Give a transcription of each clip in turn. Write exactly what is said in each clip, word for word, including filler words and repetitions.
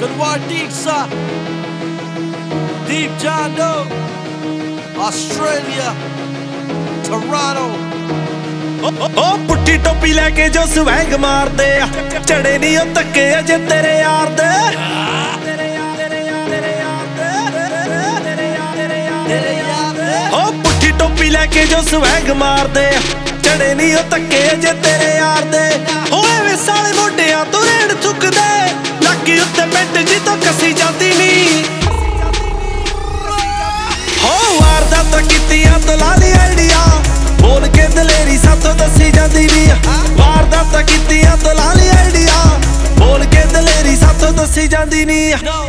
Conwardisa, Deep John Doe, Australia, Toronto. ओ पुट्ठी टोपी लेके जो स्वैग मारदे चढ़े नहीं ओ धक्के अजे तेरे यार दे ओ पुट्ठी टोपी लेके जो स्वैग मारदे चढ़े नहीं ओ धक्के अजे तेरे यार दे ओए वे साले मोढियां तो रेड़ चुकदे लाकी उत्ते पेट जी तो कसी जाती नहीं हो वारदात कीतियां तो लाली आइडिया बोल के दलेरी साथों दसी जाती नी वारदात कीतियां तो लाली आइडिया बोल के दलेरी साथों दसी जाती नी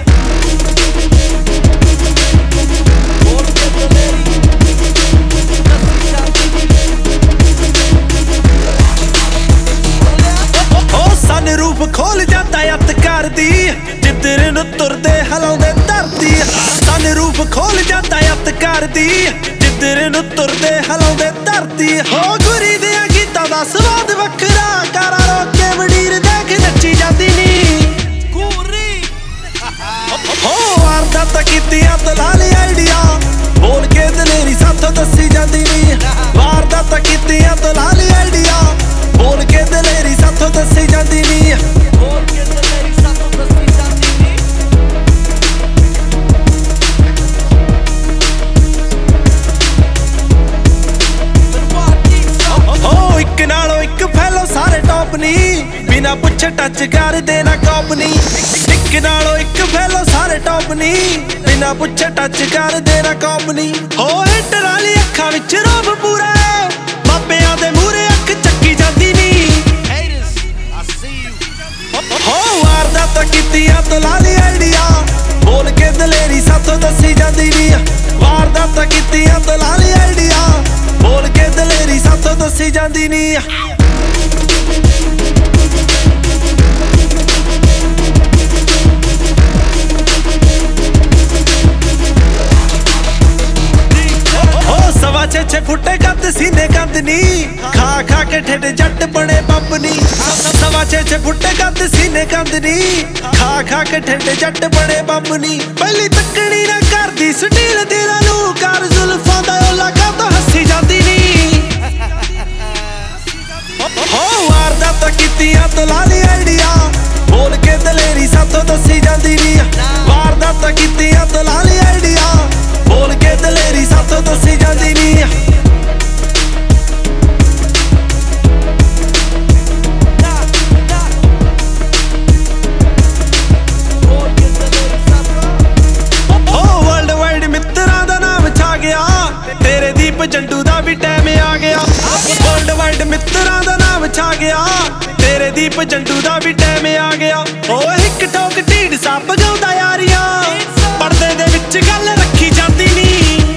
सन रूप खोल जाता अत कर दी जिधर नु तुरदे हलाउंदे धरती सन रूप खोल जाता अत कर दी जिधर नु तुरदे हलाउंदे धरती हो गुरी दे गीतां दा स्वाद वखरा कारा रोके वडीर देख नच्ची जाती नी हो वारदात कीतियां तो लाली आइडिया बोल के दलेरी साथों दसी जाती नी वारदात कीतियां तो लाली आइडिया बोल के दलेरी साथों दसी जाती नी बोल के दलेरी साथों दसी जाती नी हो एक नालों एक फैलो सारे टॉप नी बिना पुछे टच कर देना कॉप नी एक नालों एक फैलो सारे टॉप नी बिना पुछे टच कर देना कॉप नी हो हिटर वाली अखां विच रोब पूरा बाबेआं दे मूहरे अख चक्की जाती नी हो वारदात कीतियां तो लाली आइडिया बोल के दलेरी साथों दसी जाती नी वारदात कीतियां तो लाली आइडिया बोल के दलेरी साथों दसी जाती नी सवा छे छे फुटे कंद सीने कंद नी खा खा के ठेड जट बने बंब नी सवा छे छे फुटे कंद सीने कंद नी खा खा के ठेड जट बने बंब नी पहली तकड़ी ना करदी स्टील दिलां नू कर जुल्फां दा ओला का तो हसी जाती नी हो वारदात कीतियां तो लाली आइडिया बोल के दलेरी साथों दसी जाती नी वारदात कीतियां तो लाली आइडिया बोल के दलेरी साथों दसी जाती नी तेरे दीप जंडू दा भी टाइम आ गया वर्ल्ड वाइड मित्रा दा नाम छा गया तेरे दीप जंडू दा भी टाइम आ गया ओ हिक ठोक ढीड सा भगाउंदा यारियां पर्दे दे विच गल रखी जाती नी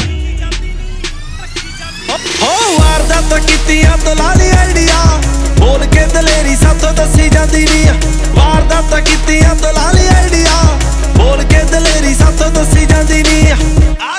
हो वारदात कीतियां तो लाली आइडिया बोल के दलेरी साथों दसी जाती नी वारदात कीतियां तो लाली आइडिया बोल के दलेरी साथों दसी जाती नी